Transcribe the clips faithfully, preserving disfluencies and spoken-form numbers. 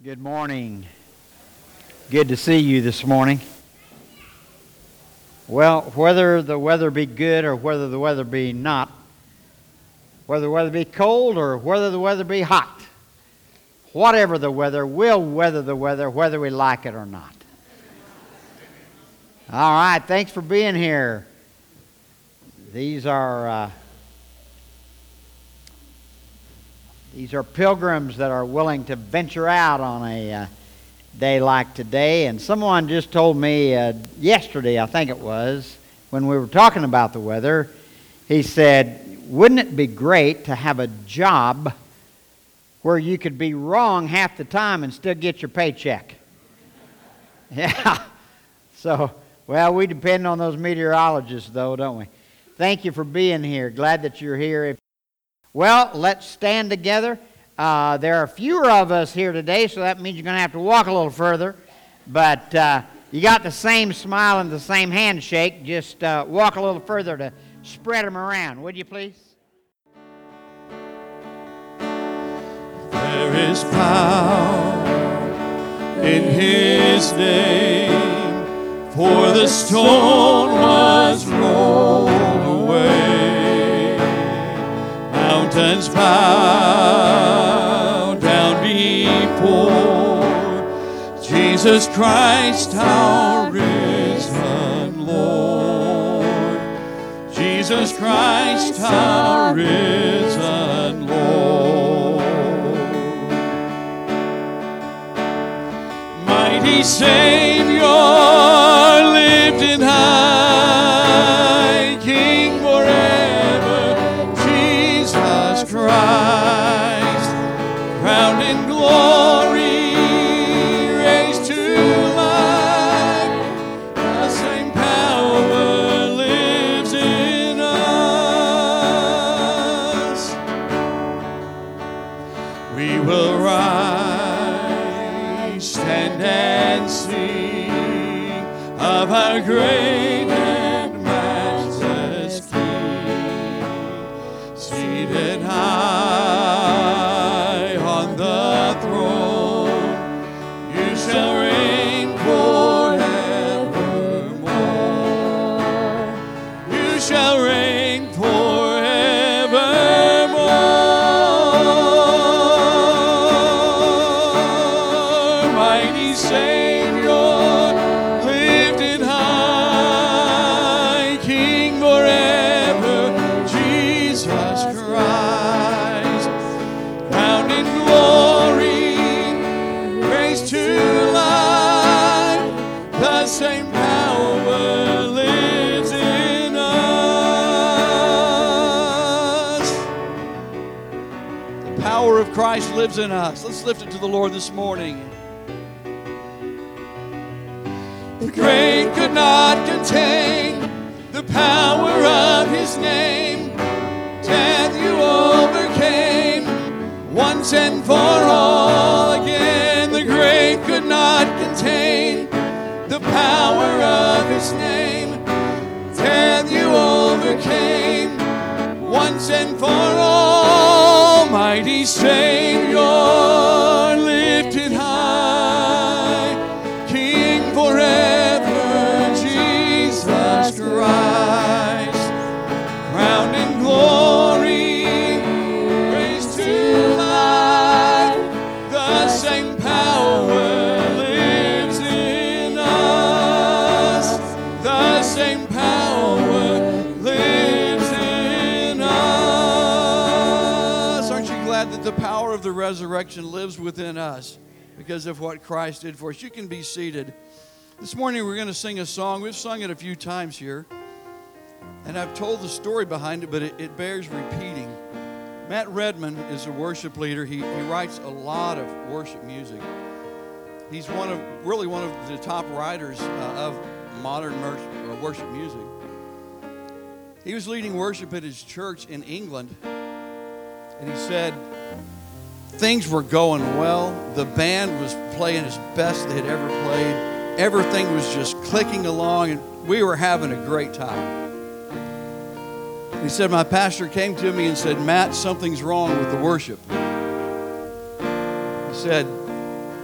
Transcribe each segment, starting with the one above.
Good morning. Good to see you this morning. Well, whether the weather be good or whether the weather be not, whether the weather be cold or whether the weather be hot, whatever the weather, we'll weather the weather whether we like it or not. All right, thanks for being here. These are uh, these are pilgrims that are willing to venture out on a uh, day like today. And someone just told me uh, yesterday, I think it was, when we were talking about the weather, he said, wouldn't it be great to have a job where you could be wrong half the time and still get your paycheck? Yeah. So, well, we depend on those meteorologists, though, don't we? Thank you for being here. Glad that you're here. Well, let's stand together. Uh, there are fewer of us here today, so that means you're going to have to walk a little further. But uh, you got the same smile and the same handshake. Just uh, walk a little further to spread them around. Would you please? There is power in His name, for the stone was rolled away. Mountains bow down before Jesus Christ, our risen Lord. Jesus Christ, our risen Lord. Mighty Savior, lifted high, King forever, Jesus Christ, crowned in glory, raised to life, the same power lives in us. We will rise, stand and sing of our great and matchless King, seated high on the throne. You shall reign forevermore. You shall reign forevermore. Mighty Savior, lifted high, King forever, Jesus Christ, crowned in glory, raised to life, the same power lives in us. The power of Christ lives in us. Let's lift it to the Lord this morning. The grave could not contain the power of His name. Death you overcame once and for all. Again, the grave could not contain the power of His name. Death you overcame once and for all. Mighty Savior, lifted high, King forever, Jesus Christ, crowned in glory, raised to life, the same power lives in us. The same power lives in us. Aren't you glad that the power of the resurrection lives within us because of what Christ did for us? You can be seated. This morning we're going to sing a song. We've sung it a few times here, and I've told the story behind it, but it, it bears repeating. Matt Redman is a worship leader. He, he writes a lot of worship music. He's one of really one of the top writers uh, of modern mer- uh, worship music. He was leading worship at his church in England, and he said things were going well. The band was playing as best they had ever played. Everything was just clicking along, and we were having a great time. He said, my pastor came to me and said, Matt, something's wrong with the worship. He said,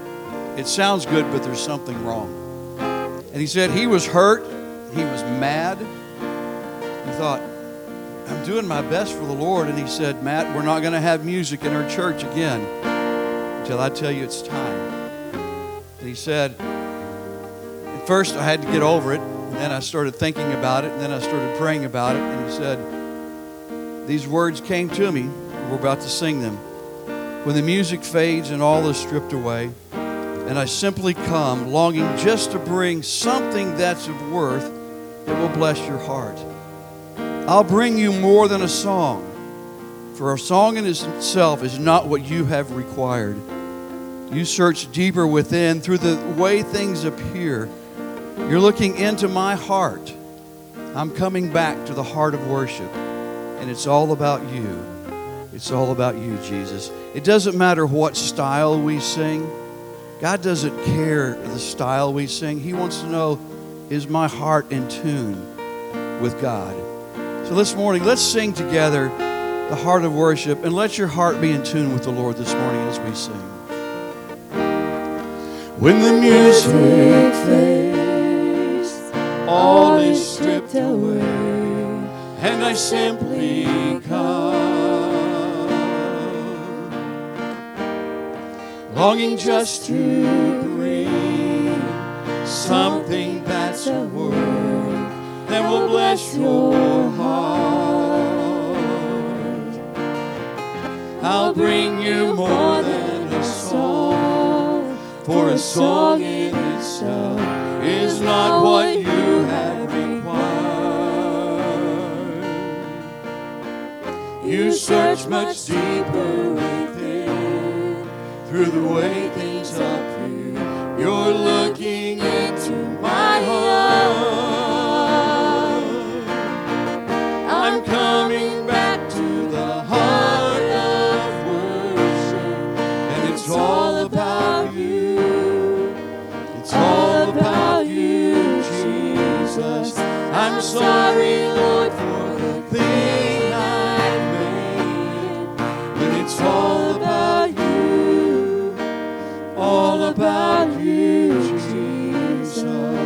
it sounds good, but there's something wrong. And he said he was hurt. He was mad. He thought, I'm doing my best for the Lord. And he said, Matt, we're not going to have music in our church again until I tell you it's time. And he said, at first I had to get over it. And then I started thinking about it. And then I started praying about it. And he said, these words came to me. We're about to sing them. When the music fades and all is stripped away, and I simply come longing just to bring something that's of worth that will bless your heart. I'll bring you more than a song, for a song in itself is not what you have required. You search deeper within through the way things appear. You're looking into my heart. I'm coming back to the heart of worship, and it's all about you. It's all about you, Jesus. It doesn't matter what style we sing. God doesn't care the style we sing. He wants to know, is my heart in tune with God? So this morning, let's sing together the heart of worship, and let your heart be in tune with the Lord this morning as we sing. When the music fades, all is stripped away, and I simply come, longing just to bring something that's a word that will bless your heart. I'll bring you more than a song, for a song in itself is not what you have required. You search much deeper within, through the way things appear. You're looking into my heart. I'm coming back to the heart of worship, and it's all about you. It's all about you, Jesus. I'm sorry, Lord, for the thing I've made, when it's all about you. All about you, Jesus.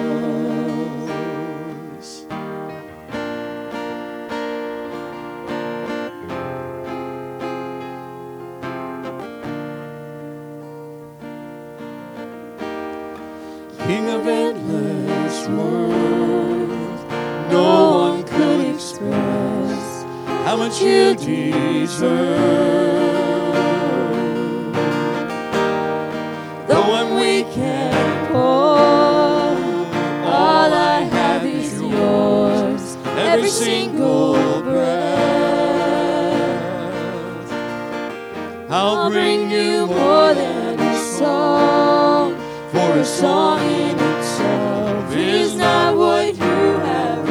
King of endless worth, no one could express how much you deserve. Though I'm weak and poor, all I have is yours, every single breath. I'll bring you more than a song, for a song in itself is not what you have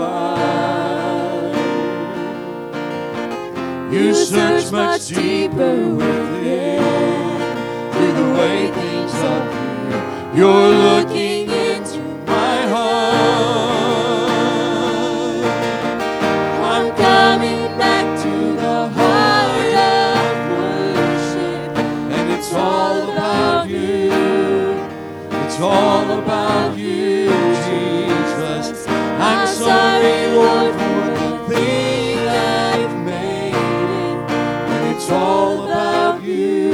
required. You search much deeper within, through the way things appear. You're looking into my heart. I'm coming back to the heart of worship, and it's all about you. It's all about you, Jesus. I'm sorry, Lord, for the thing I've made, and it's all about you.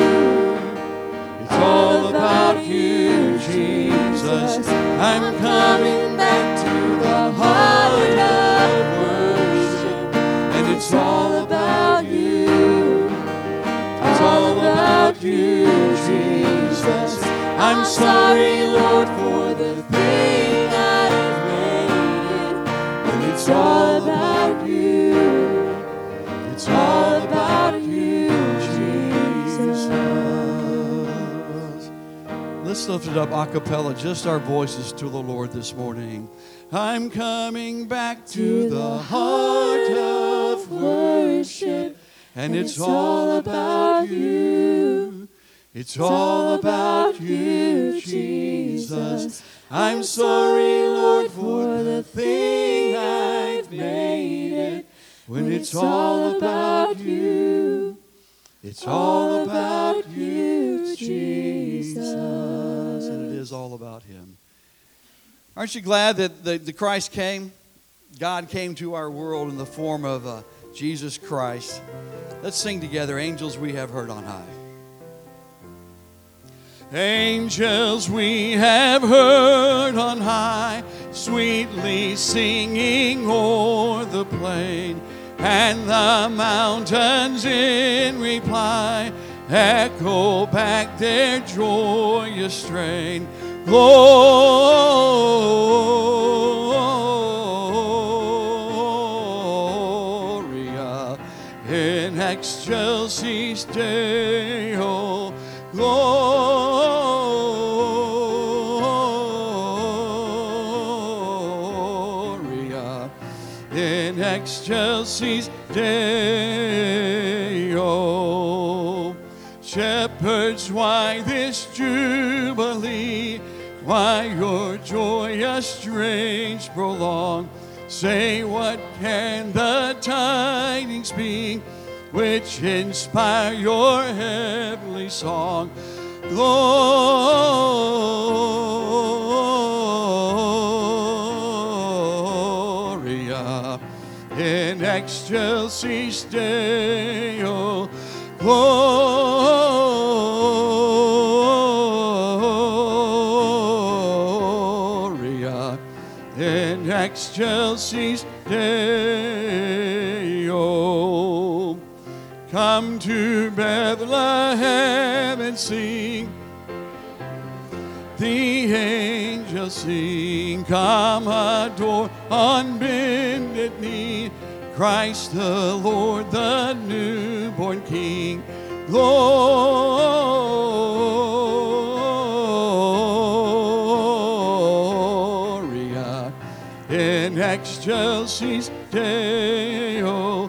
All about you, Jesus. I'm coming back to the heart of worship, and it's all about you. It's all about you, Jesus. I'm sorry, Lord, for the thing I've made, and it's all about you. It's all about you, Jesus. Let's lift it up a cappella, just our voices to the Lord this morning. I'm coming back to the heart of worship, and it's all about you. It's all about you, Jesus. I'm sorry, Lord, for the thing I've made it, when it's all about you. It's all about you, Jesus. is all about Him. Aren't you glad that the, the Christ came? God came to our world in the form of uh, Jesus Christ. Let's sing together, Angels We Have Heard on High. Angels we have heard on high, sweetly singing o'er the plain, and the mountains in reply echo back their joyous strain. Gloria in excelsis Deo. Gloria in excelsis Deo. Shepherds, why this jubilee? Why your joyous strains prolong? Say, what can the tidings be which inspire your heavenly song? Gloria in excelsis Deo. Gloria in excelsis Deo. Come to Bethlehem and sing. The angels sing. Come adore on bended knee Christ the Lord, the newborn King. Gloria in excelsis Deo.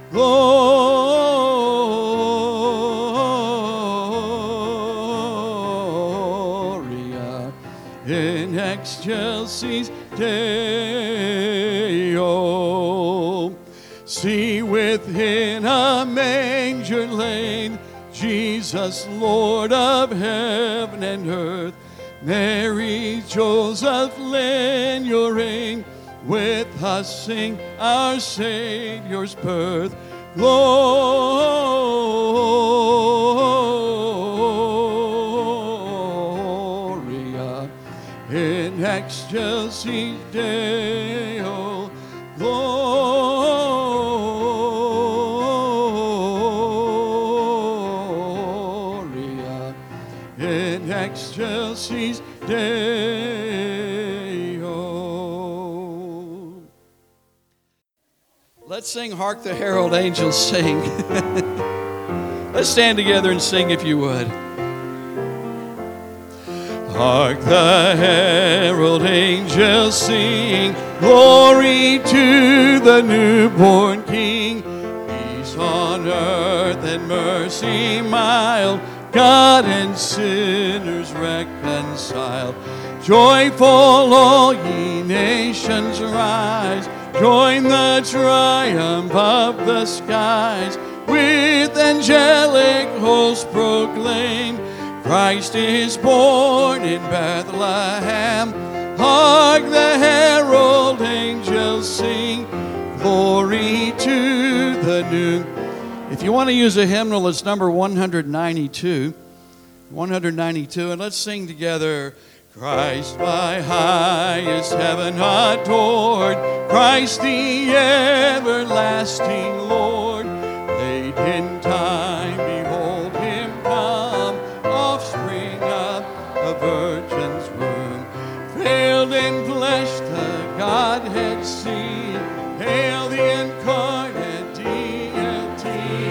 Gloria in excelsis Deo. See, within a manger laid, Jesus, Lord of heaven and earth. Mary, Joseph, lend your aid. With us sing our Savior's birth. Gloria in excelsis Deo. Gloria in excelsis Deo. Let's sing Hark the Herald Angels Sing. Let's stand together and sing if you would. Hark the herald angels sing, glory to the newborn King. Peace on earth and mercy mild, God and sinners reconciled. Joyful all ye nations rise, join the triumph of the skies. With angelic hosts proclaim, Christ is born in Bethlehem. Hark the herald angels sing, glory to the new. If you want to use a hymnal, it's number one ninety-two. one ninety-two, and let's sing together. Christ by highest heaven adored, Christ the everlasting Lord. Late in time, behold him come, offspring of a virgin's womb. Veiled in flesh, the Godhead seen. Hail the incarnate deity.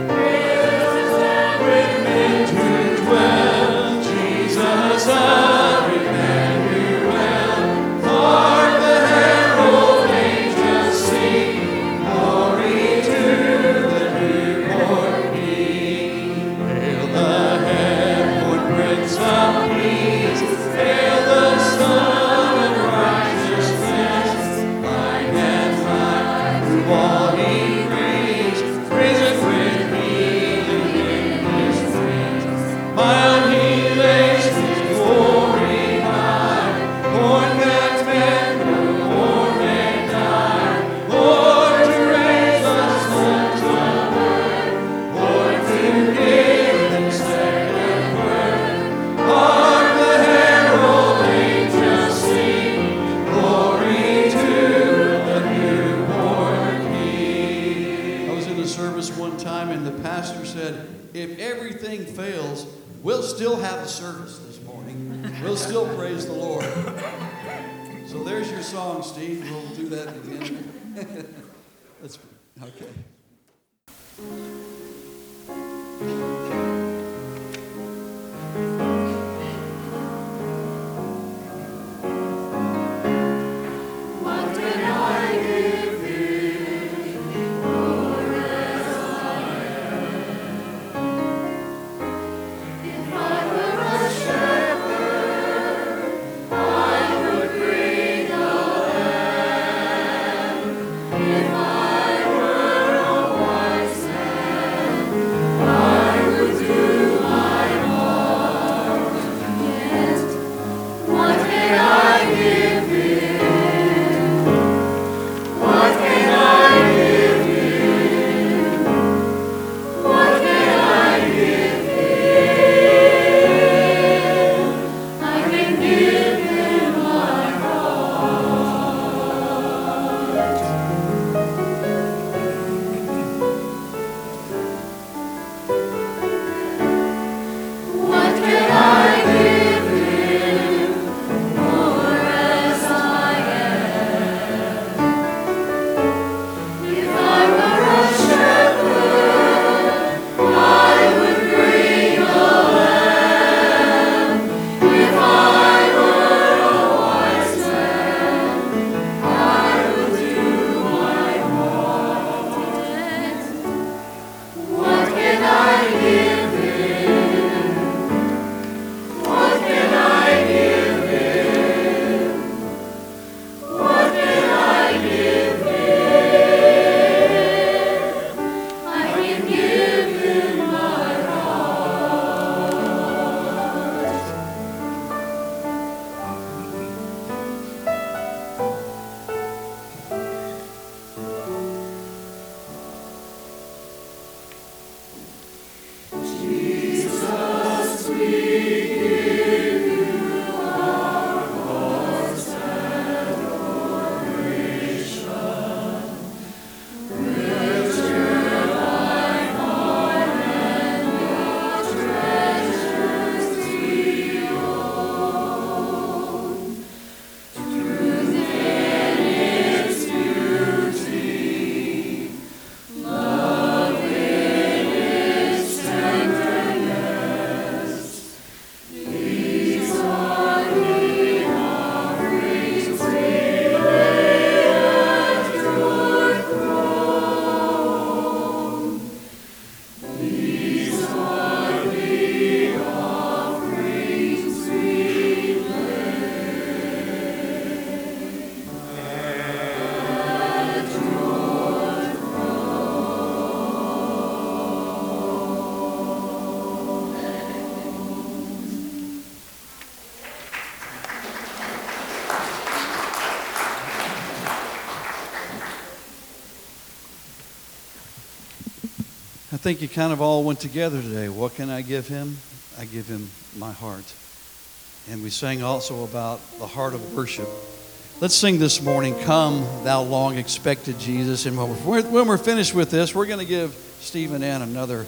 With men to dwell, Jesus of Emmanuel. Hark the herald angels sing, glory to the newborn King. Hail the heavenward Prince of Peace, have a service this morning. We'll still praise the Lord. So there's your song, Steve. We'll do that again. Let's, okay. I think you kind of all went together today. What can I give him? I give him my heart. And we sang also about the heart of worship. Let's sing this morning, Come, Thou Long Expected Jesus. And when we're, when we're finished with this, we're going to give Steve and Ann another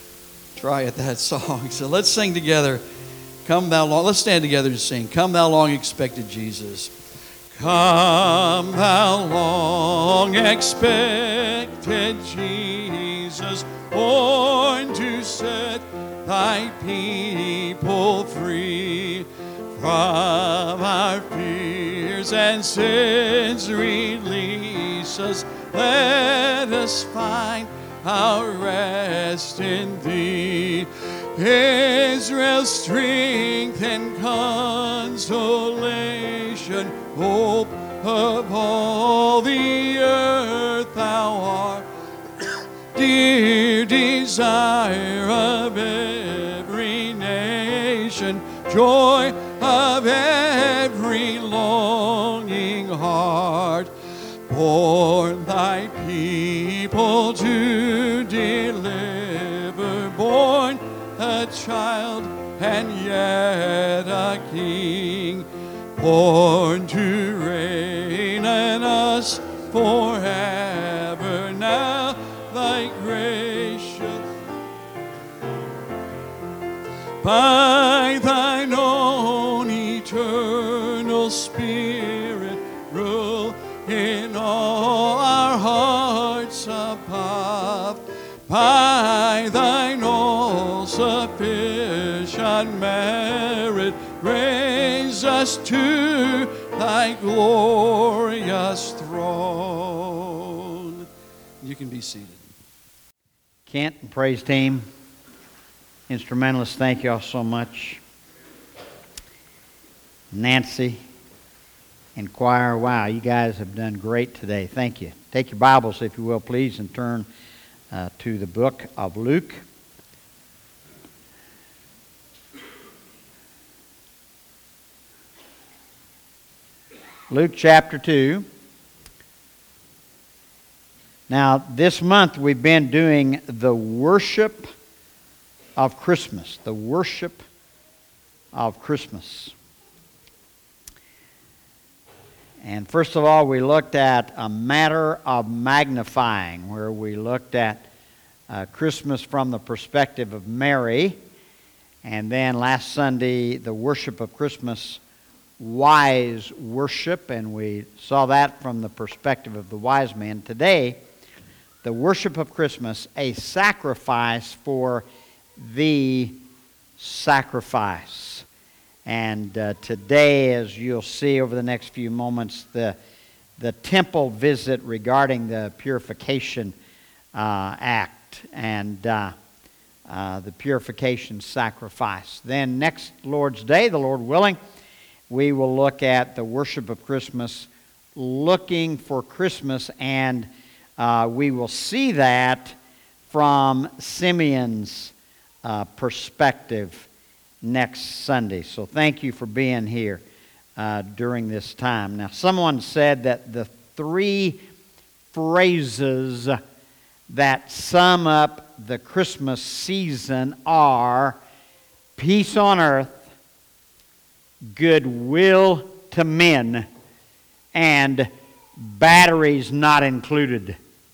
try at that song. So let's sing together, Come Thou Long. Let's stand together and sing, Come Thou Long Expected Jesus. Come, Thou long expected Jesus, born to set Thy people free from our fears and sins. Release us, let us find our rest in Thee. Israel's strength and consolation, hope of all the earth, Thou art dear desire of every nation, joy of every longing heart, born Thy people to deliver, born a child and yet a king, born to reign in us forever. Now Thy gracious by Spirit, rule in all our hearts above. By thine all-sufficient merit, raise us to thy glorious throne. You can be seated. Kent and praise team, instrumentalists, thank you all so much. Nancy and choir, wow, you guys have done great today. Thank you. Take your Bibles, if you will, please, and turn uh, to the book of Luke. Luke chapter two. Now, this month we've been doing the worship of Christmas. The worship of Christmas. And first of all, we looked at a matter of magnifying, where we looked at uh, Christmas from the perspective of Mary. And then last Sunday, the worship of Christmas, wise worship, and we saw that from the perspective of the wise men. Today, the worship of Christmas, a sacrifice for the sacrifice. And uh, today, as you'll see over the next few moments, the, the temple visit regarding the purification uh, act and uh, uh, the purification sacrifice. Then next Lord's Day, the Lord willing, we will look at the worship of Christmas, looking for Christmas, and uh, we will see that from Simeon's uh, perspective next Sunday. So thank you for being here uh, during this time. Now, someone said that the three phrases that sum up the Christmas season are peace on earth, goodwill to men, and batteries not included.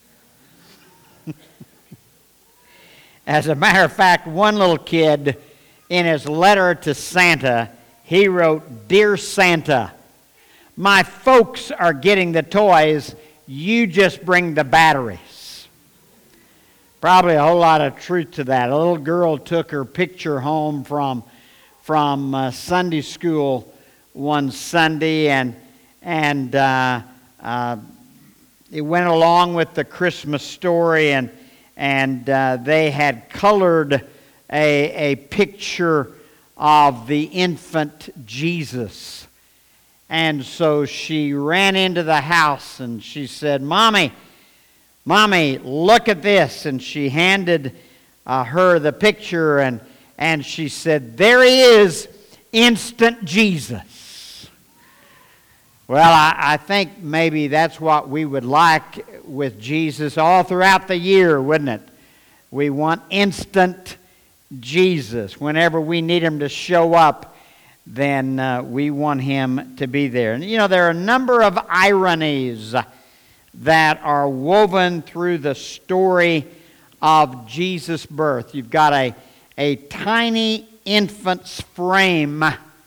As a matter of fact, one little kid, in his letter to Santa, he wrote, "Dear Santa, my folks are getting the toys, you just bring the batteries." Probably a whole lot of truth to that. A little girl took her picture home from from uh, Sunday school one Sunday, and and uh, uh, it went along with the Christmas story, and and uh, they had colored a a picture of the infant Jesus. And so she ran into the house and she said, "Mommy, Mommy, look at this." And she handed uh, her the picture, and And she said, "There he is, instant Jesus." Well, I, I think maybe that's what we would like with Jesus all throughout the year, wouldn't it? We want instant Jesus. Whenever we need him to show up, then uh, we want him to be there. And you know, there are a number of ironies that are woven through the story of Jesus' birth. You've got a a tiny infant's frame,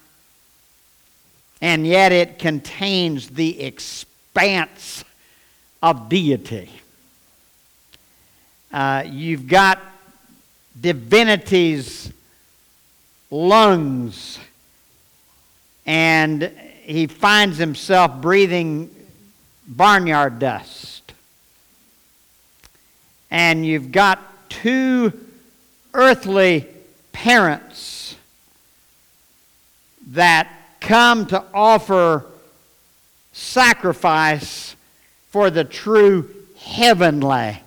and yet it contains the expanse of deity. Uh, you've got divinity's lungs, and he finds himself breathing barnyard dust. And you've got two earthly parents that come to offer sacrifice for the true heavenly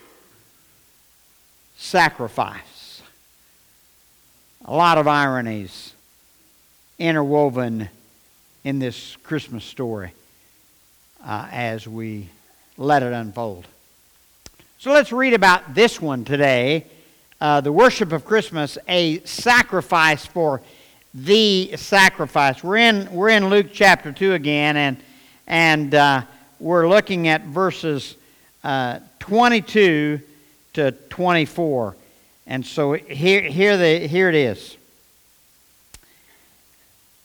sacrifice. A lot of ironies interwoven in this Christmas story uh, as we let it unfold. So let's read about this one today. Uh, the worship of Christmas, a sacrifice for the sacrifice. We're in we're in Luke chapter two again, and and uh, we're looking at verses uh, twenty-two to twenty-four. And so here here the here it is.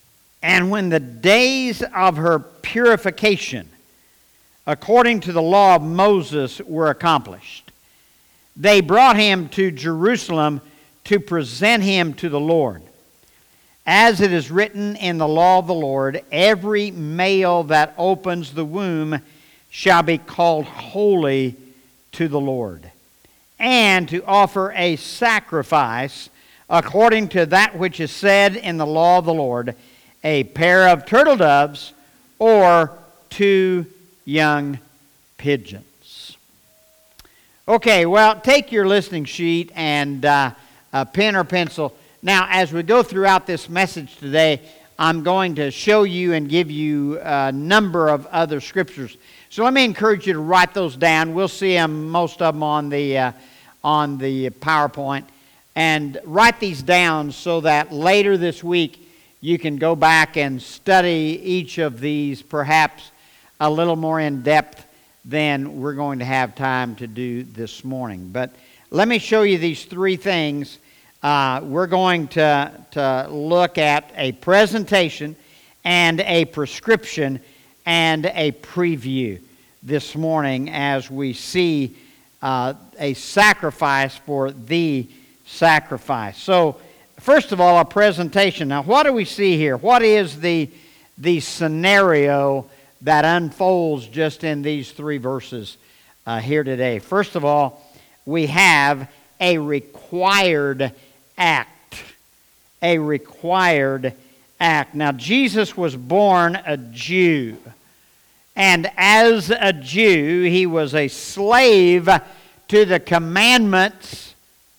And when the days of her purification, according to the law of Moses, were accomplished, they brought him to Jerusalem to present him to the Lord. As it is written in the law of the Lord, every male that opens the womb shall be called holy to the Lord, and to offer a sacrifice according to that which is said in the law of the Lord, a pair of turtle doves or two young pigeons. Okay, well, take your listening sheet and uh, a pen or pencil. Now, as we go throughout this message today, I'm going to show you and give you a number of other scriptures. So let me encourage you to write those down. We'll see them, most of them, on the uh, on the PowerPoint. And write these down so that later this week you can go back and study each of these perhaps a little more in depth than we're going to have time to do this morning. But let me show you these three things. Uh, we're going to, to look at a presentation and a prescription and a preview this morning as we see uh, a sacrifice for the sacrifice. So, first of all, a presentation. Now, what do we see here? What is the, the scenario that unfolds just in these three verses uh, here today? First of all, we have a required act. A required act. Now, Jesus was born a Jew. And as a Jew, he was a slave to the commandments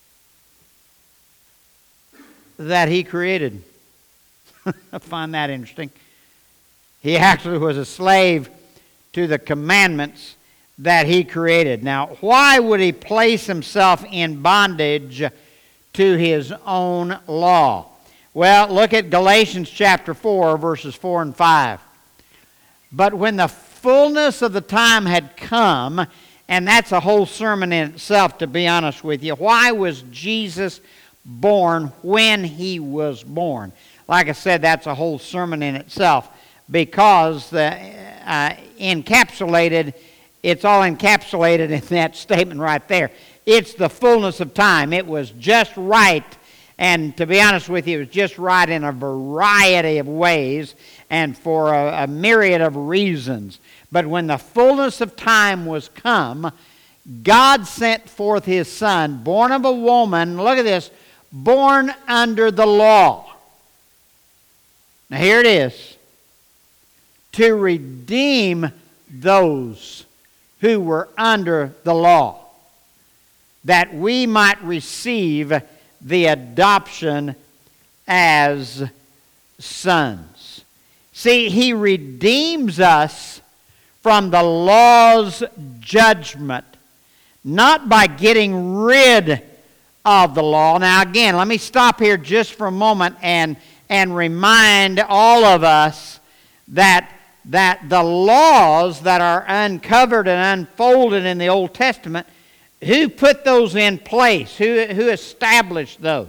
that he created. I find that interesting. He actually was a slave to the commandments that he created. Now, why would he place himself in bondage to his own law? Well, look at Galatians chapter four, verses four and five. But when the fullness of the time had come, and that's a whole sermon in itself, to be honest with you. Why was Jesus born when he was born? Like I said, that's a whole sermon in itself, because the uh, encapsulated, it's all encapsulated in that statement right there. It's the fullness of time. It was just right. And to be honest with you, it was just right in a variety of ways and for a, a myriad of reasons. But when the fullness of time was come, God sent forth his Son, born of a woman, look at this, born under the law. Now here it is. To redeem those who were under the law, that we might receive the adoption as sons. See, he redeems us from the law's judgment, not by getting rid of the law. Now again, let me stop here just for a moment and, and remind all of us that, that the laws that are uncovered and unfolded in the Old Testament, who put those in place? Who, who established those?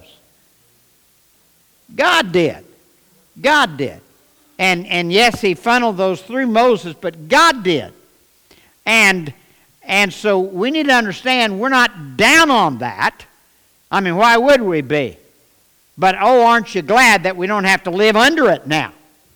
God did. God did. And, and yes, he funneled those through Moses, but God did. And, and so we need to understand we're not down on that. I mean, why would we be? But oh, aren't you glad that we don't have to live under it now?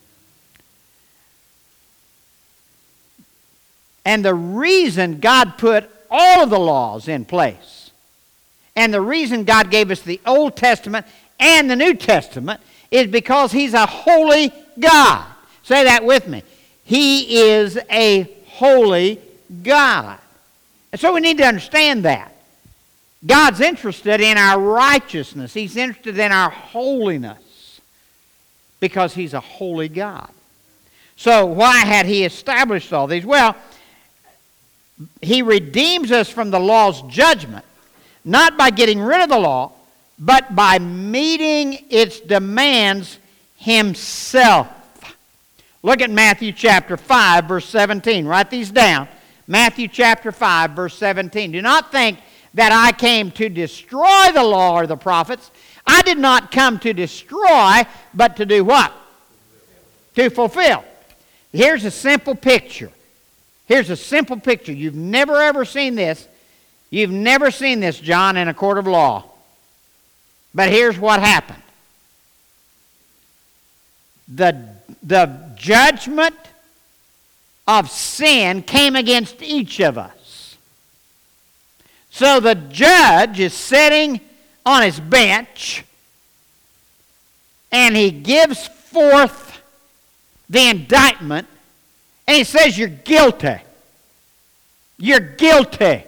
And the reason God put all of the laws in place, and the reason God gave us the Old Testament and the New Testament, is because he's a holy God. Say that with me. He is a holy God. And so we need to understand that. God's interested in our righteousness. He's interested in our holiness because he's a holy God. So why had he established all these? Well, he redeems us from the law's judgment, not by getting rid of the law, but by meeting its demands himself. Look at Matthew chapter five, verse seventeen. Write these down. Matthew chapter five, verse seventeen. Do not think that I came to destroy the law or the prophets. I did not come to destroy, but to do what? to fulfill. Here's a simple picture. Here's a simple picture. You've never ever seen this. You've never seen this, John, in a court of law. But here's what happened. The, the judgment of sin came against each of us. So the judge is sitting on his bench, and he gives forth the indictment, and he says, you're guilty. You're guilty.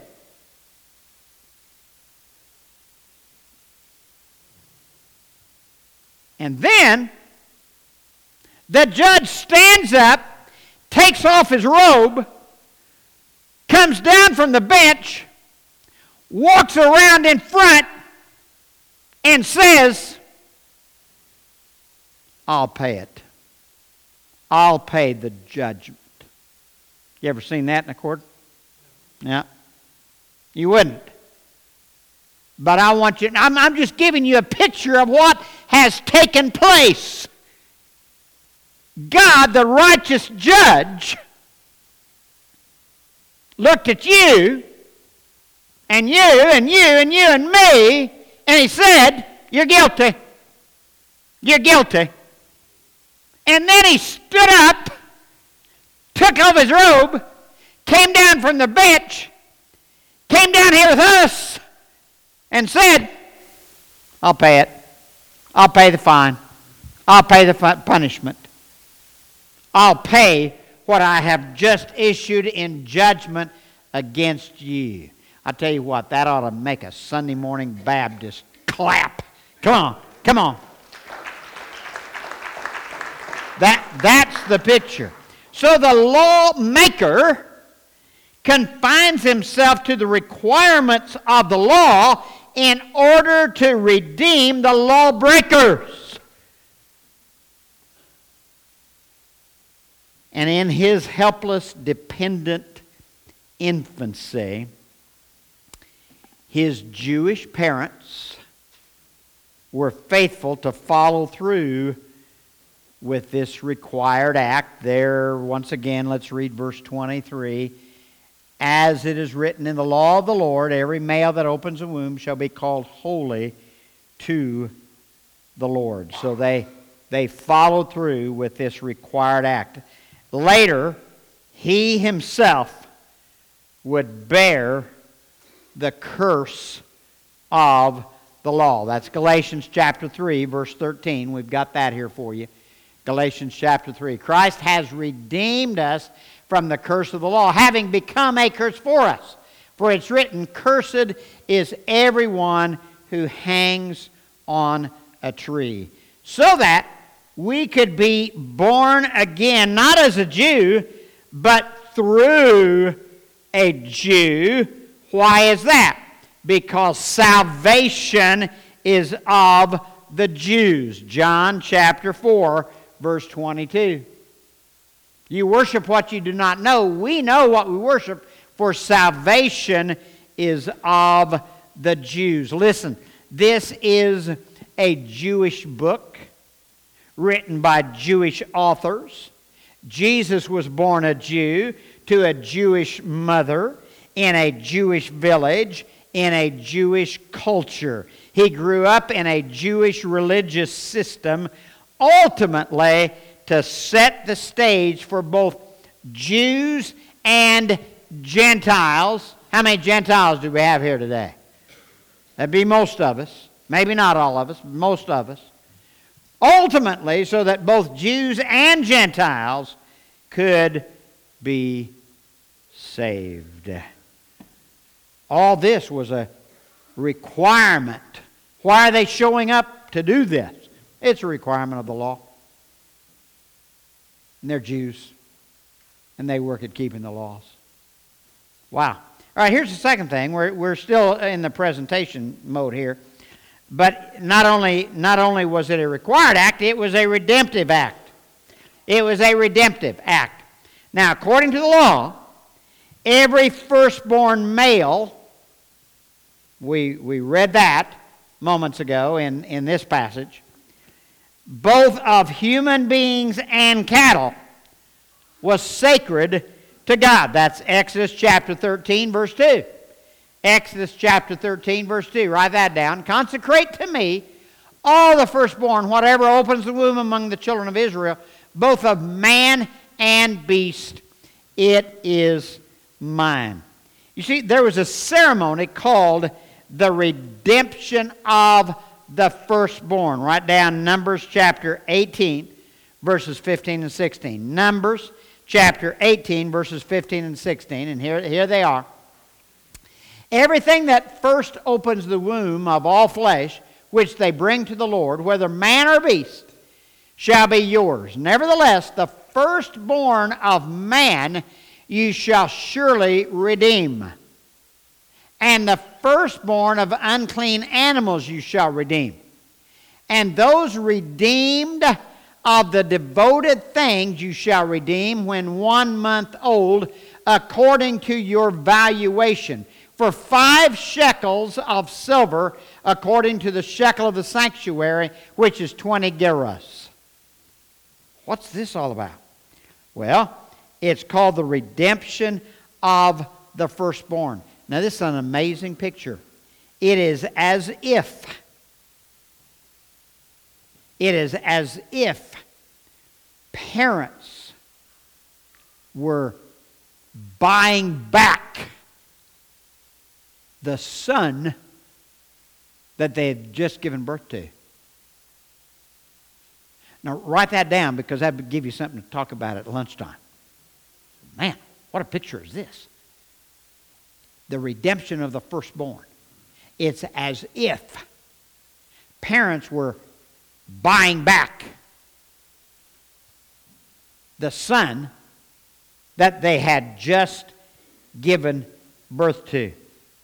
And then the judge stands up, takes off his robe, comes down from the bench, walks around in front, and says, I'll pay it. I'll pay the judgment. You ever seen that in a court? Yeah. You wouldn't. But I want you, I'm, I'm just giving you a picture of what has taken place. God, the righteous judge, looked at you, and you, and you, and you, and me, and he said, you're guilty. You're guilty. And then he stood up, took off his robe, came down from the bench, came down here with us, and said, I'll pay it. I'll pay the fine. I'll pay the punishment. I'll pay what I have just issued in judgment against you. I tell you what, that ought to make a Sunday morning Baptist clap. Come on, come on. That, that's the picture. So the lawmaker confines himself to the requirements of the law in order to redeem the lawbreakers. And in his helpless, dependent infancy, his Jewish parents were faithful to follow through with this required act. There, once again, let's read verse twenty-three. As it is written in the law of the Lord, every male that opens a womb shall be called holy to the Lord. So they, they followed through with this required act. Later, he himself would bear the curse of the law. That's Galatians chapter three, verse thirteen. We've got that here for you. Galatians chapter three. Christ has redeemed us from the curse of the law, having become a curse for us. For it's written, cursed is everyone who hangs on a tree. So that we could be born again, not as a Jew, but through a Jew. Why is that? Because salvation is of the Jews. John chapter four, verse twenty-two. You worship what you do not know. We know what we worship, for salvation is of the Jews. Listen, this is a Jewish book written by Jewish authors. Jesus was born a Jew to a Jewish mother in a Jewish village in a Jewish culture. He grew up in a Jewish religious system, ultimately to set the stage for both Jews and Gentiles. How many Gentiles do we have here today? That'd be most of us. Maybe not all of us, but most of us. Ultimately, so that both Jews and Gentiles could be saved. All this was a requirement. Why are they showing up to do this? It's a requirement of the law. And they're Jews. And they work at keeping the laws. Wow. All right, here's the second thing. We're, we're still in the presentation mode here. But not only, not only was it a required act, it was a redemptive act. It was a redemptive act. Now, according to the law, every firstborn male, we, we read that moments ago in, in this passage, both of human beings and cattle, was sacred to God. That's Exodus chapter thirteen, verse two. Exodus chapter thirteen, verse two. Write that down. Consecrate to me all the firstborn, whatever opens the womb among the children of Israel, both of man and beast. It is mine. You see, there was a ceremony called the redemption of the firstborn. Write down Numbers chapter eighteen, verses fifteen and sixteen. Numbers chapter eighteen, verses fifteen and sixteen. And here, here they are. Everything that first opens the womb of all flesh, which they bring to the Lord, whether man or beast, shall be yours. Nevertheless, the firstborn of man you shall surely redeem. And the firstborn of unclean animals you shall redeem. And those redeemed of the devoted things you shall redeem when one month old, according to your valuation. For five shekels of silver, according to the shekel of the sanctuary, which is twenty gerahs. What's this all about? Well, it's called the redemption of the firstborn. Now, this is an amazing picture. It is as if, it is as if parents were buying back the son that they had just given birth to. Now, write that down, because that would give you something to talk about at lunchtime. Man, what a picture is this? The redemption of the firstborn. It's as if parents were buying back the son that they had just given birth to.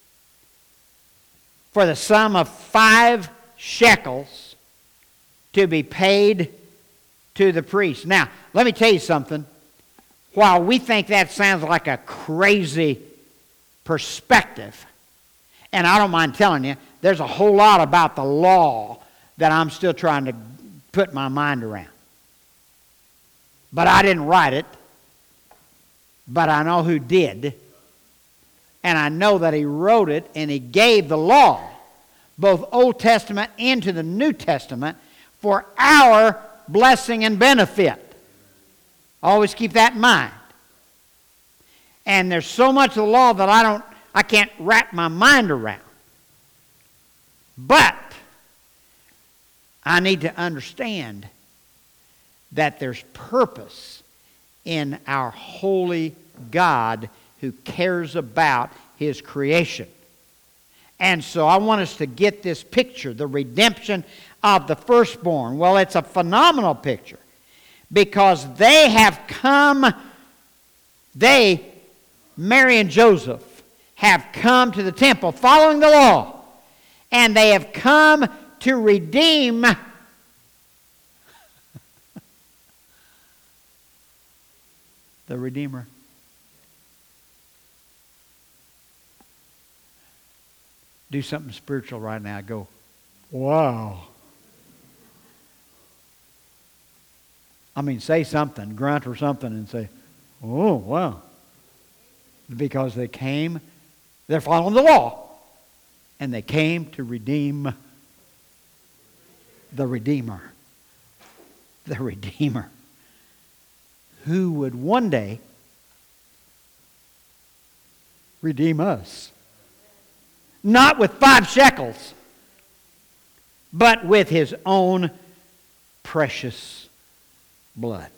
For the sum of five shekels to be paid to the priest. Now, let me tell you something. While we think that sounds like a crazy perspective, and I don't mind telling you, there's a whole lot about the law that I'm still trying to put my mind around. But I didn't write it, but I know who did. And I know that he wrote it, and he gave the law, both Old Testament into the New Testament, for our blessing and benefit. Always keep that in mind. And there's so much of the law that I don't, I can't wrap my mind around. But I need to understand that there's purpose in our holy God who cares about His creation. And so I want us to get this picture, the redemption of the firstborn. Well, it's a phenomenal picture, because they have come, they, Mary and Joseph, have come to the temple following the law, and they have come to redeem the Redeemer. Do something spiritual right now. Go, wow. I mean, say something, grunt or something, and say, oh, wow. Because they came, they're following the law, and they came to redeem the Redeemer. The Redeemer. Who would one day redeem us. Not with five shekels, but with His own precious blood.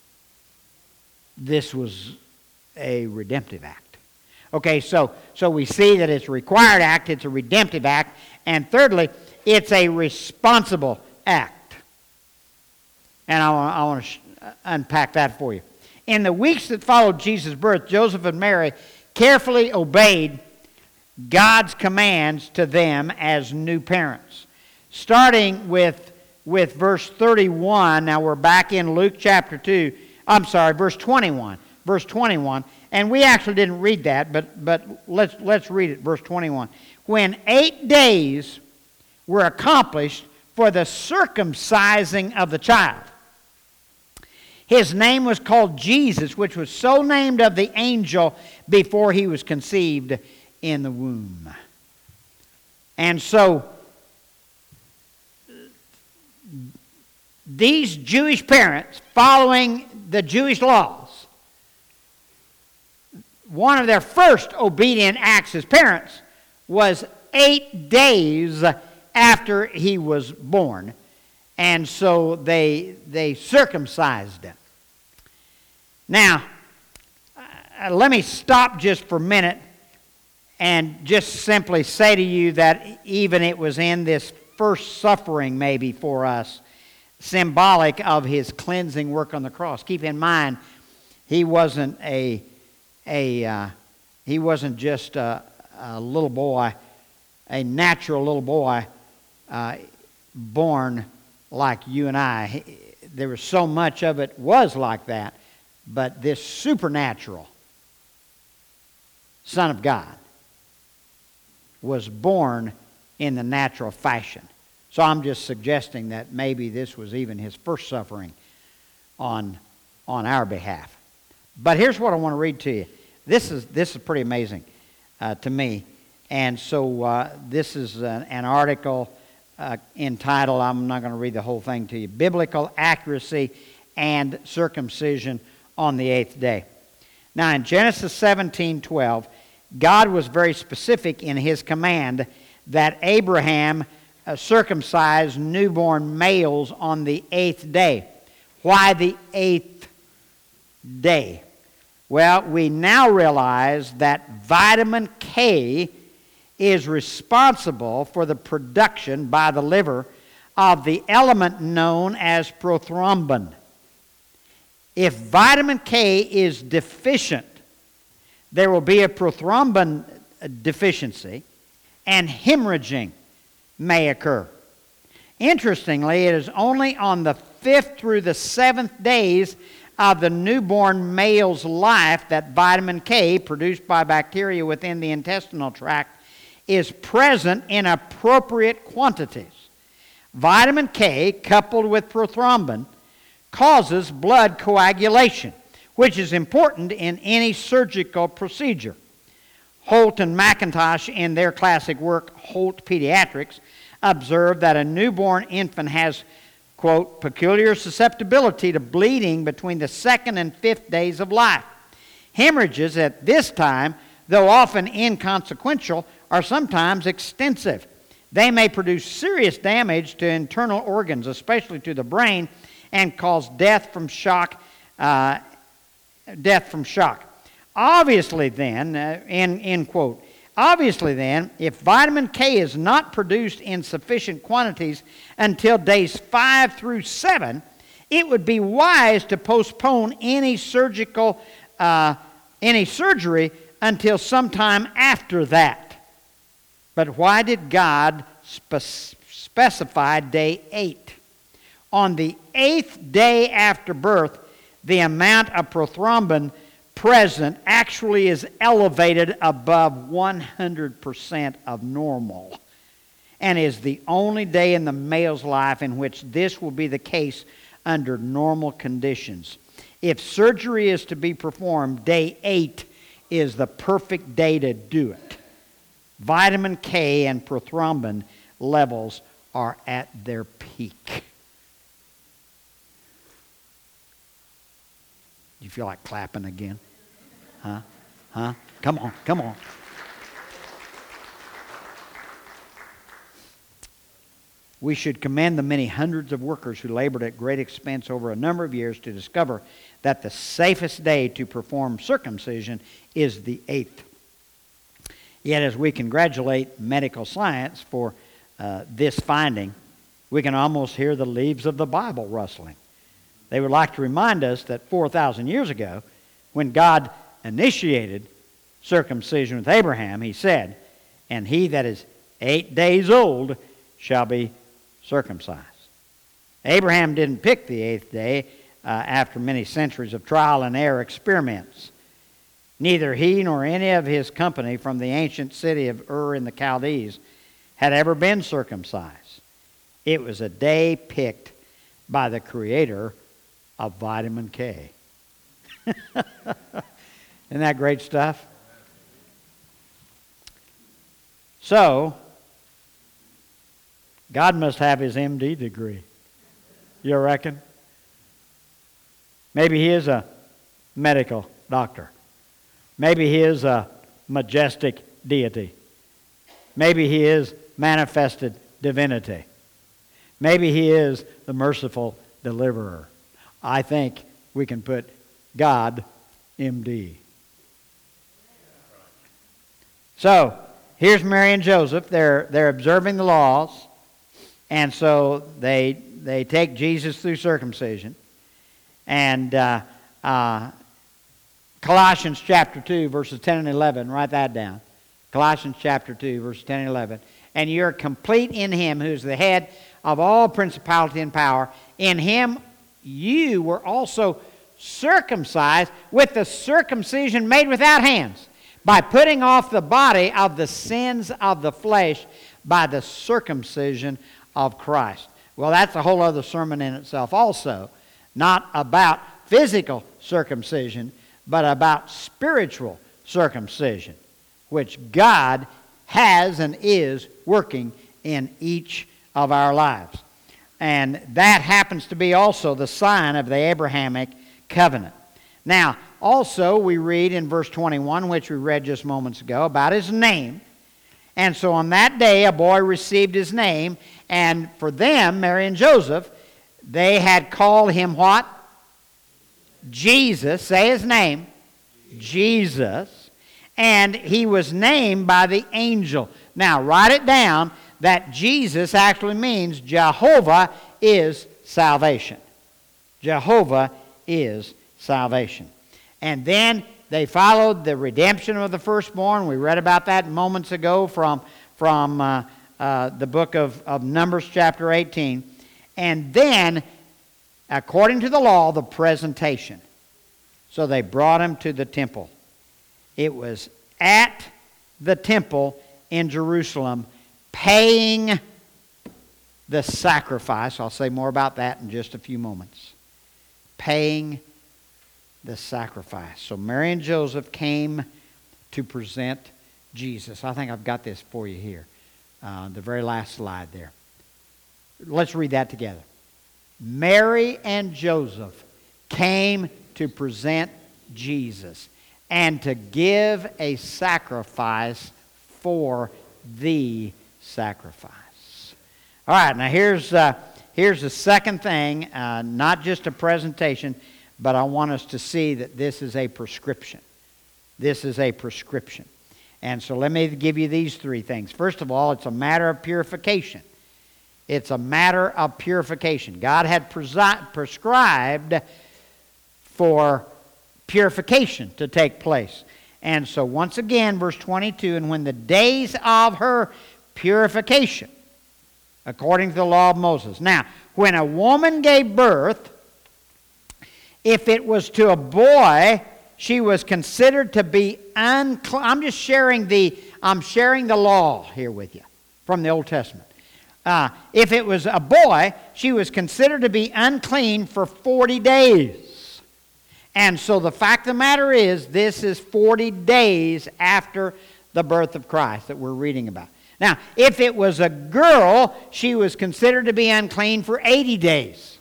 This was a redemptive act. Okay, so, so we see that it's a required act, it's a redemptive act, and thirdly, it's a responsible act. And I want, I want to sh- unpack that for you. In the weeks that followed Jesus' birth, Joseph and Mary carefully obeyed God's commands to them as new parents. Starting with, with verse thirty-one, now we're back in Luke chapter two, I'm sorry, verse twenty-one. Verse twenty-one, and we actually didn't read that, but, but let's, let's read it, verse twenty-one. When eight days were accomplished for for the circumcising of the child. His name was called Jesus, which was so named of the angel before he was conceived in the womb. And so, these Jewish parents, following the Jewish laws, one of their first obedient acts as parents was eight days after he was born. And so they, they circumcised him. Now, uh, let me stop just for a minute and just simply say to you that even it was in this first suffering maybe for us, symbolic of his cleansing work on the cross. Keep in mind, he wasn't a, a uh, he wasn't just a, a little boy, a natural little boy uh, born like you and I. He, there was so much of it was like that. But this supernatural Son of God was born in the natural fashion. So I'm just suggesting that maybe this was even his first suffering on, on our behalf. But here's what I want to read to you. This is, this is pretty amazing uh, to me. And so uh, this is an, an article uh, entitled, I'm not going to read the whole thing to you, Biblical Accuracy and Circumcision on the eighth day. Now in Genesis seventeen twelve, God was very specific in his command that Abraham uh, circumcise newborn males on the eighth day. Why the eighth day? Well, we now realize that vitamin K is responsible for the production by the liver of the element known as prothrombin. If vitamin K is deficient, there will be a prothrombin deficiency, and hemorrhaging may occur. Interestingly, it is only on the fifth through the seventh days of the newborn male's life that vitamin K, produced by bacteria within the intestinal tract, is present in appropriate quantities. Vitamin K, coupled with prothrombin, causes blood coagulation, which is important in any surgical procedure. Holt and McIntosh, in their classic work, Holt Pediatrics, observed that a newborn infant has, quote, peculiar susceptibility to bleeding between the second and fifth days of life. Hemorrhages at this time, though often inconsequential, are sometimes extensive. They may produce serious damage to internal organs, especially to the brain, and cause death from shock. Uh, death from shock. Obviously, then, uh, in in quote. Obviously, then, if vitamin K is not produced in sufficient quantities until days five through seven, it would be wise to postpone any surgical uh, any surgery until sometime after that. But why did God spe- specify day eight? On the eighth day after birth, the amount of prothrombin present actually is elevated above one hundred percent of normal, and is the only day in the male's life in which this will be the case under normal conditions. If surgery is to be performed, day eight is the perfect day to do it. Vitamin K and prothrombin levels are at their peak. You feel like clapping again? Huh? Huh? Come on, come on. We should commend the many hundreds of workers who labored at great expense over a number of years to discover that the safest day to perform circumcision is the eighth. Yet as we congratulate medical science for uh, this finding, we can almost hear the leaves of the Bible rustling. They would like to remind us that four thousand years ago, when God initiated circumcision with Abraham, he said, "And he that is eight days old shall be circumcised." Abraham didn't pick the eighth day uh, after many centuries of trial and error experiments. Neither he nor any of his company from the ancient city of Ur in the Chaldees had ever been circumcised. It was a day picked by the creator of vitamin K. Isn't that great stuff? So, God must have his M D degree. You reckon? Maybe he is a medical doctor. Maybe he is a majestic deity. Maybe he is manifested divinity. Maybe he is the merciful deliverer. I think we can put God M D. So, here's Mary and Joseph. They're, they're observing the laws. And so they, they take Jesus through circumcision. And uh, uh, Colossians chapter two, verses ten and eleven, write that down. Colossians chapter two, verses ten and eleven. And you're complete in him who's the head of all principality and power. In him you were also circumcised with the circumcision made without hands, by putting off the body of the sins of the flesh by the circumcision of Christ. Well, that's a whole other sermon in itself also. Not about physical circumcision, but about spiritual circumcision, which God has and is working in each of our lives. And that happens to be also the sign of the Abrahamic covenant. Now, also we read in verse twenty-one, which we read just moments ago, about his name. And so on that day, a boy received his name, and for them, Mary and Joseph, they had called him what? Jesus. Say his name. Jesus. And he was named by the angel. Now, write it down that Jesus actually means Jehovah is salvation. Jehovah is salvation. And then they followed the redemption of the firstborn. We read about that moments ago from, from uh, uh, the book of, of Numbers chapter eighteen. And then, according to the law, the presentation. So they brought him to the temple. It was at the temple in Jerusalem, paying the sacrifice. I'll say more about that in just a few moments. Paying the sacrifice. So Mary and Joseph came to present Jesus. I think I've got this for you here. Uh, the very last slide there. Let's read that together. Mary and Joseph came to present Jesus and to give a sacrifice for the sacrifice. All right, now here's, uh, here's the second thing, uh, not just a presentation, but I want us to see that this is a prescription. This is a prescription. And so let me give you these three things. First of all, it's a matter of purification. It's a matter of purification. God had presi- prescribed for purification to take place. And so once again, verse twenty-two, and when the days of her purification, according to the law of Moses. Now, when a woman gave birth, if it was to a boy, she was considered to be unclean. I'm just sharing the, I'm sharing the law here with you from the Old Testament. Uh, if it was a boy, she was considered to be unclean for forty days. And so the fact of the matter is, this is forty days after the birth of Christ that we're reading about. Now, if it was a girl, she was considered to be unclean for eighty days.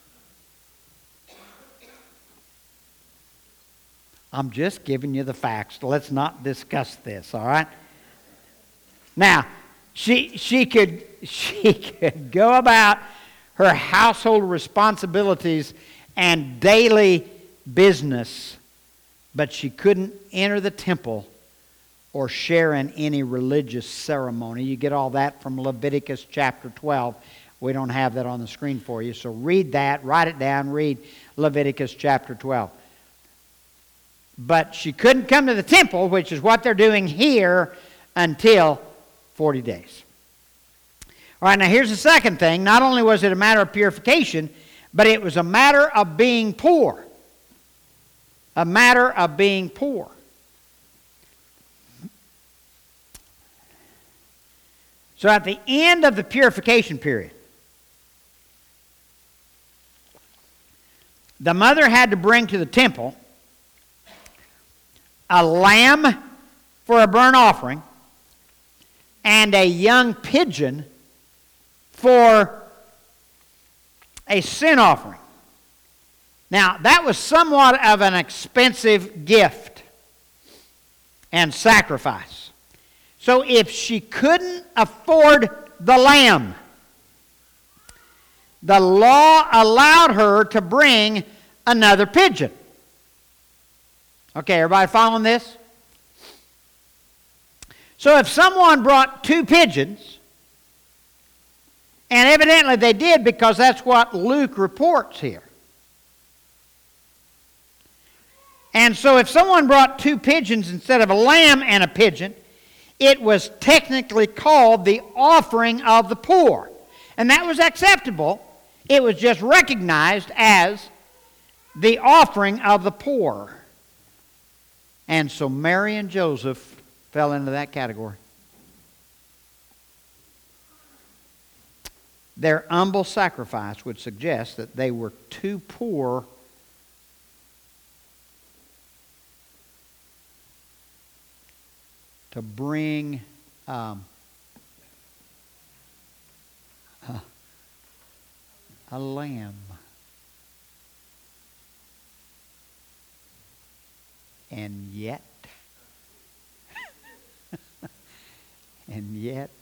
I'm just giving you the facts. Let's not discuss this, all right? Now, she she could she could go about her household responsibilities and daily business, but she couldn't enter the temple or share in any religious ceremony. You get all that from Leviticus chapter twelve. We don't have that on the screen for you, so read that, write it down, read Leviticus chapter twelve. But she couldn't come to the temple, which is what they're doing here, until forty days. All right, now here's the second thing. Not only was it a matter of purification, but it was a matter of being poor. A matter of being poor. So at the end of the purification period, the mother had to bring to the temple a lamb for a burnt offering and a young pigeon for a sin offering. Now, that was somewhat of an expensive gift and sacrifice. So if she couldn't afford the lamb, the law allowed her to bring another pigeon. Okay, everybody following this? So if someone brought two pigeons, and evidently they did because that's what Luke reports here. And so if someone brought two pigeons instead of a lamb and a pigeon, it was technically called the offering of the poor. And that was acceptable. It was just recognized as the offering of the poor. And so Mary and Joseph fell into that category. Their humble sacrifice would suggest that they were too poor to bring um, a, a lamb. And yet, and yet,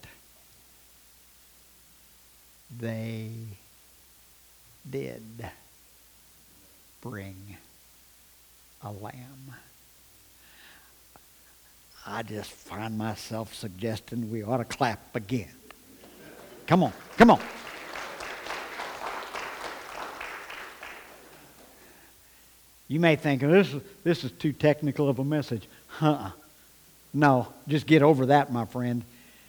they did bring a lamb. I just find myself suggesting we ought to clap again. Come on, come on. You may think, oh, this, this is too technical of a message. Uh-uh. No, just get over that, my friend.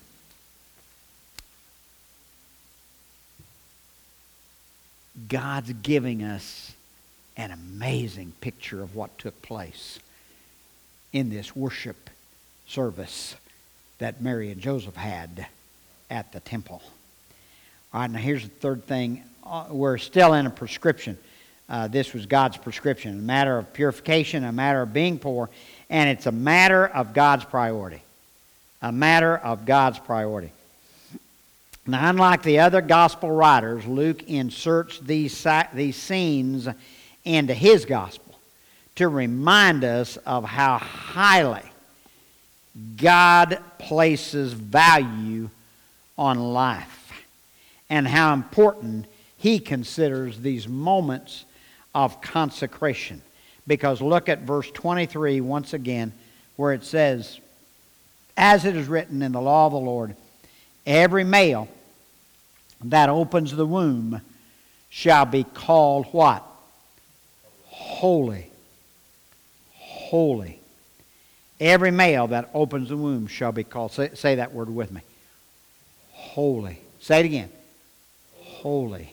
God's giving us an amazing picture of what took place in this worship service that Mary and Joseph had at the temple. All right, now here's the third thing. Uh, we're still in a prescription. Uh, this was God's prescription, a matter of purification, a matter of being poor, and it's a matter of God's priority. A matter of God's priority. Now, unlike the other gospel writers, Luke inserts these, these scenes into his gospel to remind us of how highly God places value on life and how important he considers these moments of consecration. Because look at verse twenty-three once again, where it says, as it is written in the law of the Lord, every male that opens the womb shall be called what? Holy. Holy. Every male that opens the womb shall be called, say, say that word with me. Holy. Say it again. Holy.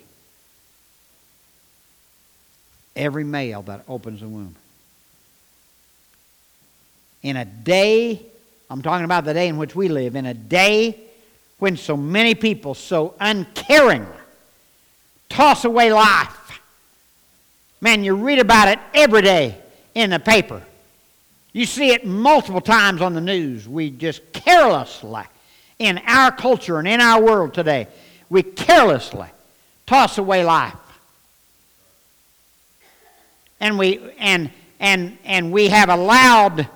Every male that opens the womb. In a day, I'm talking about the day in which we live, in a day when so many people so uncaringly toss away life. Man, you read about it every day in the paper. You see it multiple times on the news. We just carelessly, in our culture and in our world today, we carelessly toss away life. And we and and and we have allowed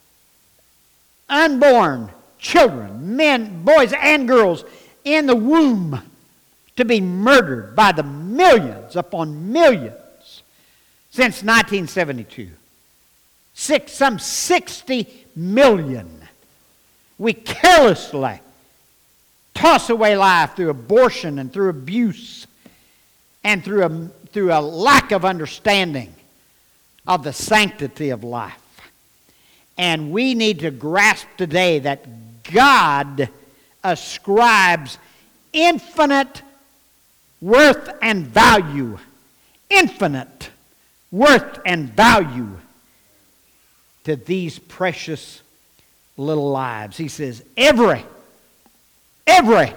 unborn children, men, boys, and girls in the womb to be murdered by the millions upon millions since nineteen seventy-two. Six, some sixty million. We carelessly toss away life through abortion and through abuse and through a, through a lack of understanding of the sanctity of life. And we need to grasp today that God ascribes infinite worth and value, infinite worth and value to these precious little lives. He says, every, every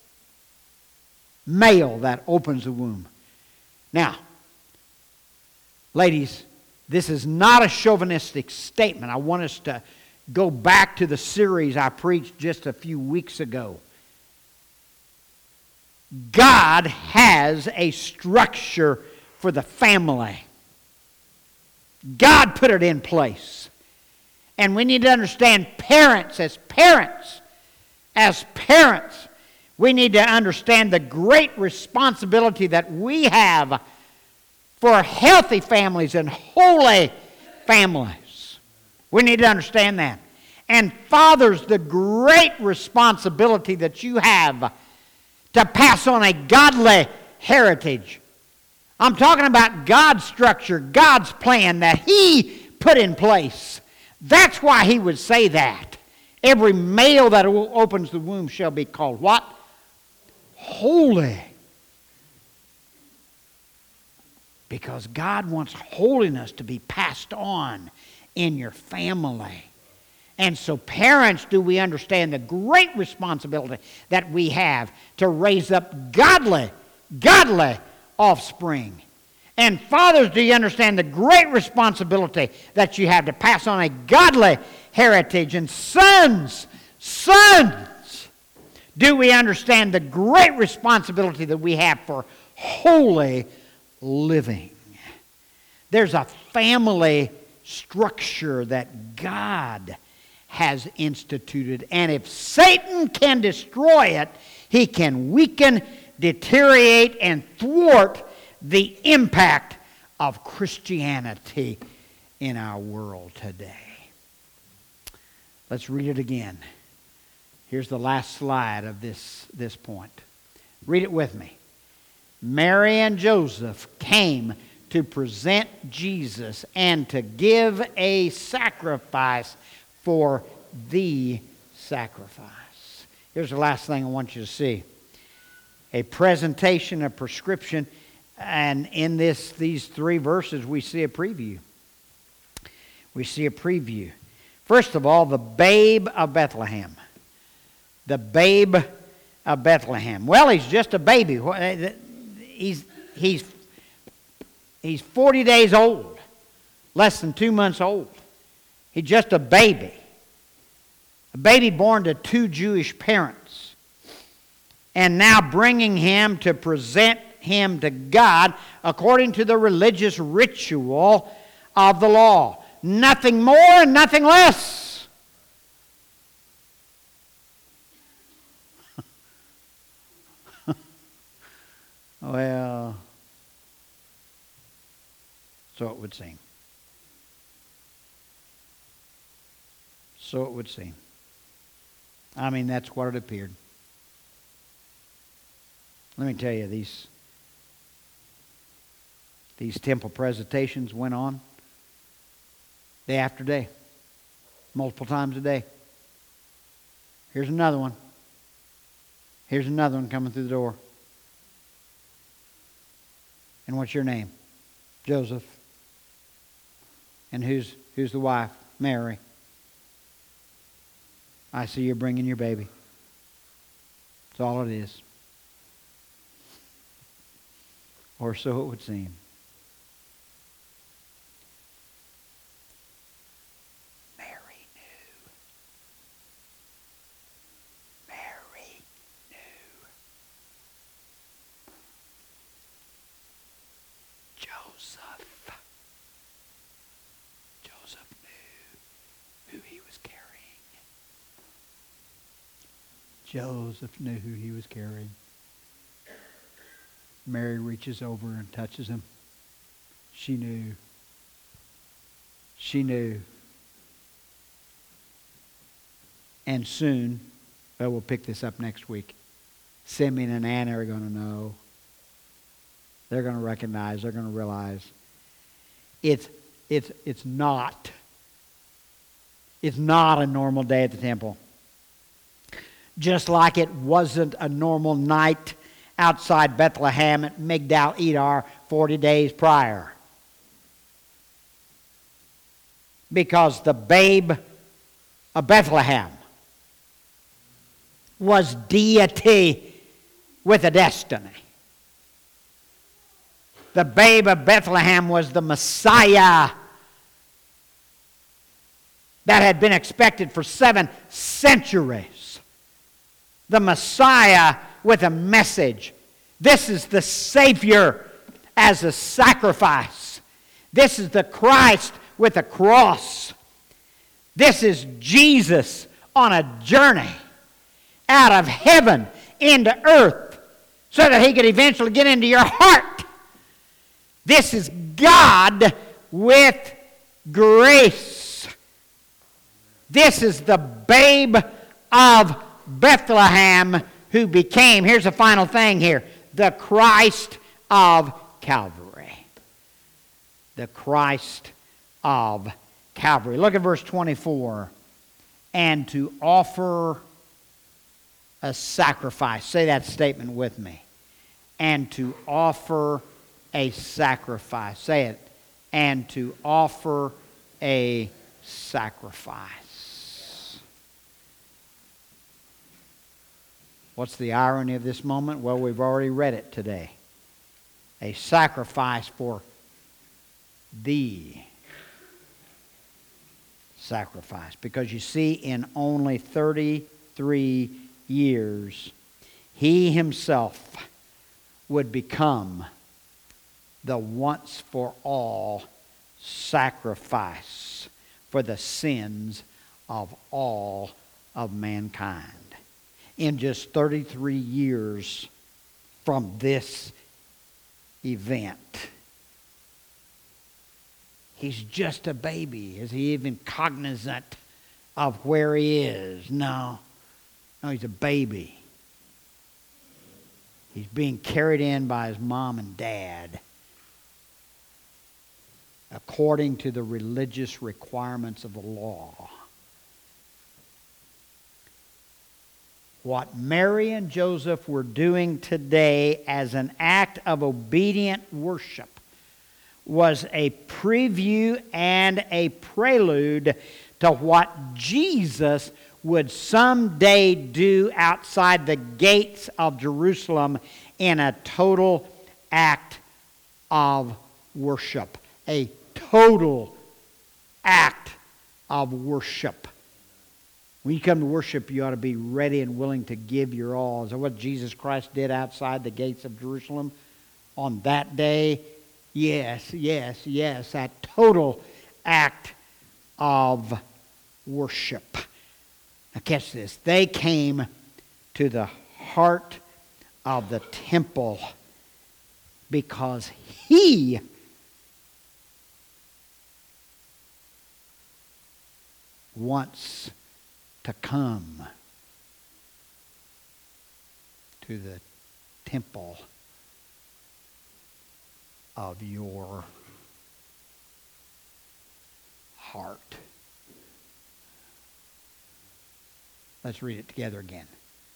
male that opens the womb. Now, Ladies, this is not a chauvinistic statement. I want us to go back to the series I preached just a few weeks ago. God has a structure for the family. God put it in place. And we need to understand, parents, as parents, as parents, we need to understand the great responsibility that we have for healthy families and holy families. We need to understand that. And fathers, the great responsibility that you have to pass on a godly heritage. I'm talking about God's structure, God's plan that He put in place. That's why He would say that. Every male that opens the womb shall be called what? Holy. Because God wants holiness to be passed on in your family. And so parents, do we understand the great responsibility that we have to raise up godly, godly offspring. And fathers, do you understand the great responsibility that you have to pass on a godly heritage? And sons, sons, do we understand the great responsibility that we have for holy living? There's a family structure that God has instituted, and if Satan can destroy it, he can weaken, deteriorate, and thwart the impact of Christianity in our world today. Let's read it again. Here's the last slide of this, this point. Read it with me. Mary and Joseph came to present Jesus and to give a sacrifice for the sacrifice. Here's the last thing I want you to see. A presentation, a prescription, and in this these three verses we see a preview. We see a preview. First of all, the babe of Bethlehem. The babe of Bethlehem. Well, he's just a baby. He's, he's, he's forty days old. Less than two months old. He's just a baby. A baby born to two Jewish parents. And now bringing him to present him to God according to the religious ritual of the law. Nothing more and nothing less. Well, so it would seem. So it would seem. I mean, that's what it appeared. Let me tell you, these, these temple presentations went on day after day, multiple times a day. Here's another one. Here's another one coming through the door. And what's your name? Joseph. And who's who's the wife? Mary. I see you're bringing your baby. That's all it is. Or so it would seem. Mary knew. Mary knew. Joseph. Joseph knew who he was carrying. Joseph knew who he was carrying. Mary reaches over and touches him. She knew. She knew. And soon, well, we'll pick this up next week. Simeon and Anna are going to know. They're going to recognize. They're going to realize. It's, it's, it's not. It's not a normal day at the temple. Just like it wasn't a normal night outside Bethlehem at Migdal Edar forty days prior. Because the babe of Bethlehem was deity with a destiny. The babe of Bethlehem was the Messiah that had been expected for seven centuries. The Messiah with a message. This is the Savior as a sacrifice. This is the Christ with a cross. This is Jesus on a journey out of heaven into earth so that He could eventually get into your heart. This is God with grace. This is the babe of Bethlehem who became, here's the final thing here, the Christ of Calvary. The Christ of Calvary. Look at verse twenty-four. And to offer a sacrifice. Say that statement with me. And to offer a sacrifice. Say it. And to offer a sacrifice. What's the irony of this moment? Well, we've already read it today. A sacrifice for the sacrifice. Because you see, in only thirty-three years, He Himself would become the once for all sacrifice for the sins of all of mankind. In just thirty-three years from this event. He's just a baby. Is He even cognizant of where He is? No. No, He's a baby. He's being carried in by His mom and dad according to the religious requirements of the law. What Mary and Joseph were doing today as an act of obedient worship was a preview and a prelude to what Jesus would someday do outside the gates of Jerusalem in a total act of worship. A total act of worship. When you come to worship, you ought to be ready and willing to give your all. Is that what Jesus Christ did outside the gates of Jerusalem on that day? Yes, yes, yes. That total act of worship. Now catch this. They came to the heart of the temple because He wants to come to the temple of your heart. Let's read it together again.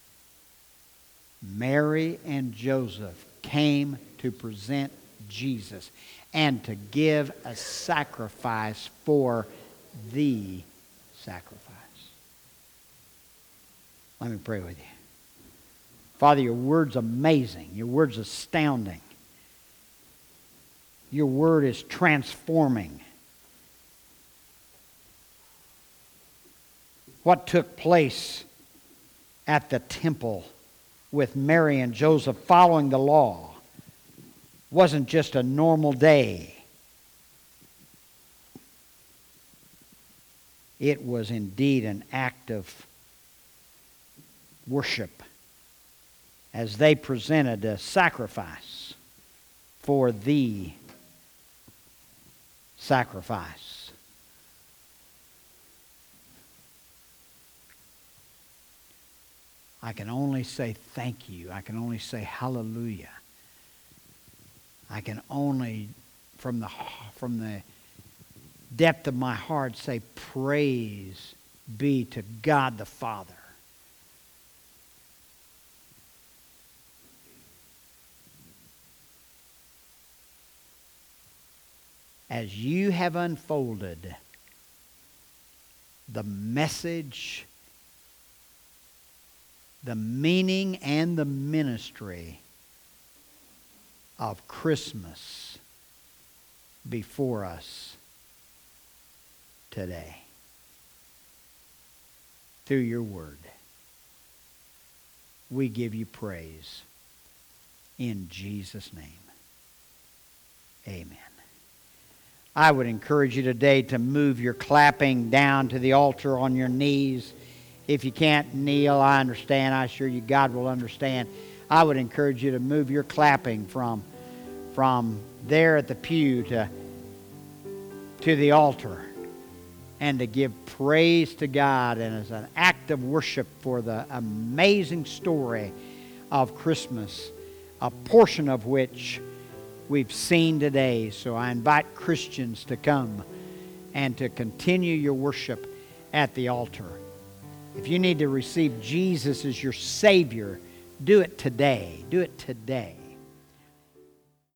Mary and Joseph came to present Jesus and to give a sacrifice for the sacrifice. Let me pray with you. Father, your word's amazing. Your word's astounding. Your word is transforming. What took place at the temple with Mary and Joseph following the law wasn't just a normal day. It was indeed an act of worship as they presented a sacrifice for the sacrifice. I can only say thank you. I can only say hallelujah. I can only, from the from the depth of my heart, say praise be to God the Father. As you have unfolded the message, the meaning, and the ministry of Christmas before us today through your word. We give you praise in Jesus' name. Amen. I would encourage you today to move your clapping down to the altar on your knees. If you can't kneel, I understand. I assure you God will understand. I would encourage you to move your clapping from, from there at the pew to, to the altar and to give praise to God and as an act of worship for the amazing story of Christmas, a portion of which we've seen today. So I invite Christians to come and to continue your worship at the altar. If you need to receive Jesus as your Savior, do it today. Do it today.